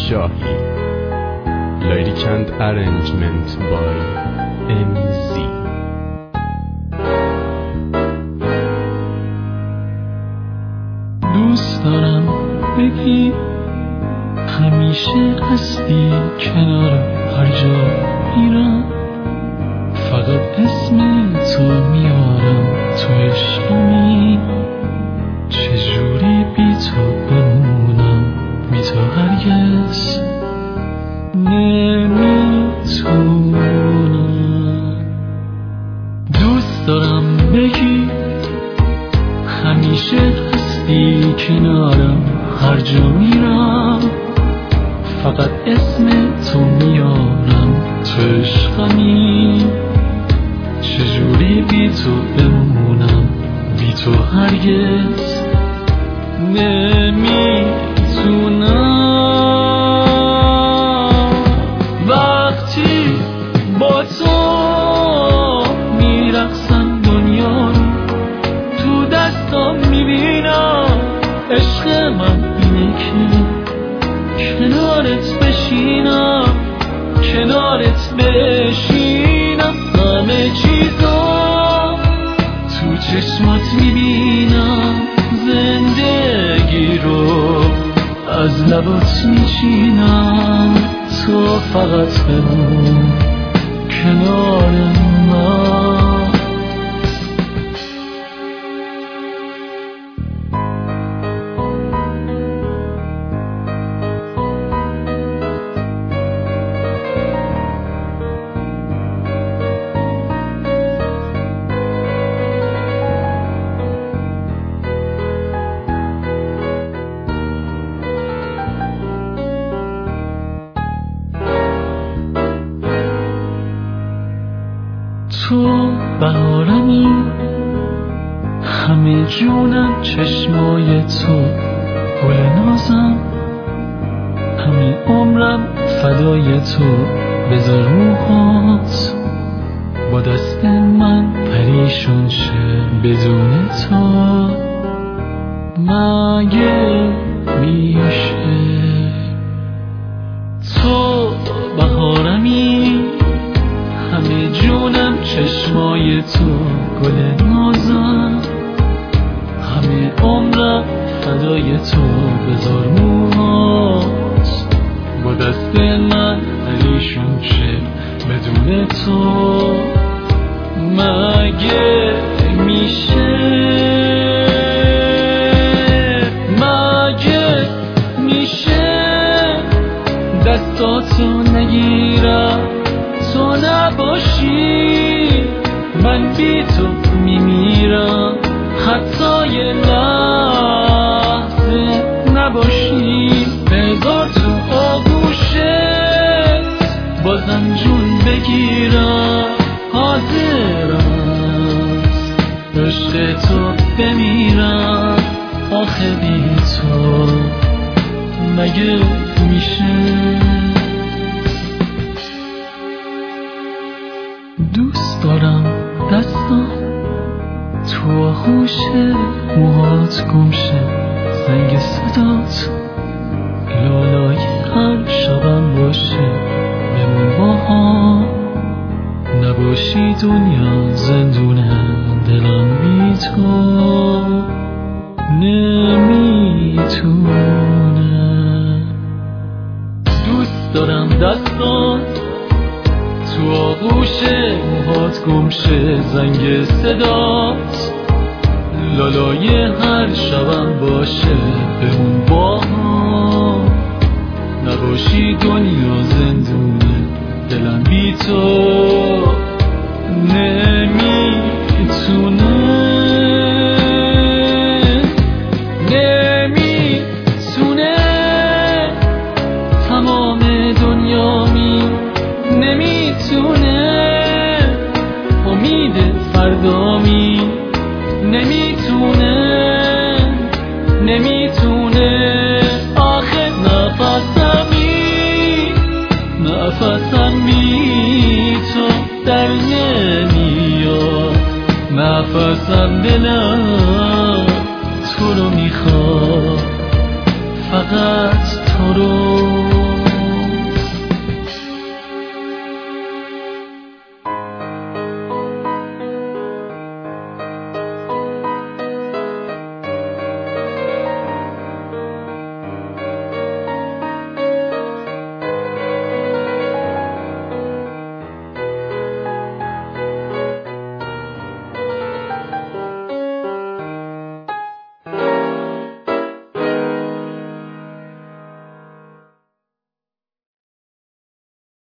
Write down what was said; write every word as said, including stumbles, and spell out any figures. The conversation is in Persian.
شاهی. Lyric and arrangement by ام زی. دوست دارم بگی همیشه هستی کنار هر جا میرم، فقط اسم تو میارم تو عشقمی، چجوری بی تو بمونم، بی تو هرگز نمیتونم. دوست دارم بگی همیشه هستی کنارم هر جا میرم، فقط اسم تو میارم تو عشقمی، چجوری بی تو بمونم، بی تو هرگز نمیتونم. وقتی با تو میرقصم دنیا رو تو دستام میبینم، عشق من اینه که کنارت بشینم، کنارت بشینم، همه چیزا تو چشمات میبینم، زندگی رو از لبات میچینم، تو فقط بمون کنار من. تو بهارمی، همه جونم چشمای تو، گل نازم، همه عمرم فدای تو، بذار روحات با دست من پریشون شه بدون تو، مگه میشه؟ تو بهارمی، همه جونم چشمای تو، گل نازم، همه عمرم فدای تو، بذار موهات با دست من پریشون شه بدون تو، مگه میشه؟ مگه میشه دستاتو نگیرم تو نباشی، من بی تو میمیرم، حتی یه لحظه نباشی، بذار تو آغوشت بازم جون بگیرم، حاضرم عشق تو بمیرم، آخه بی تو مگه میشه؟ دوست دارم دستم تو آغوش موهات گمشه، زنگ صدات لالای هر شبم باشه، بمون با هم نباشی دنیا زندونه، دلم بی تو نمیتونه. دوست دارم دستات تو آغوش موهات گمشه، زنگ صدات لالای هر شبم باشه، بمون با هم نباشی دنیا زندونه، دلم بی تو نمیتونه، نمیتونه تمام دنیا می نمیتونه، امید فردامی نمیتونه، نمیتونه، آخه نفسمی نفسمی تو در نمیاد، نفسم دلم تو رو میخواد، فقط تو رو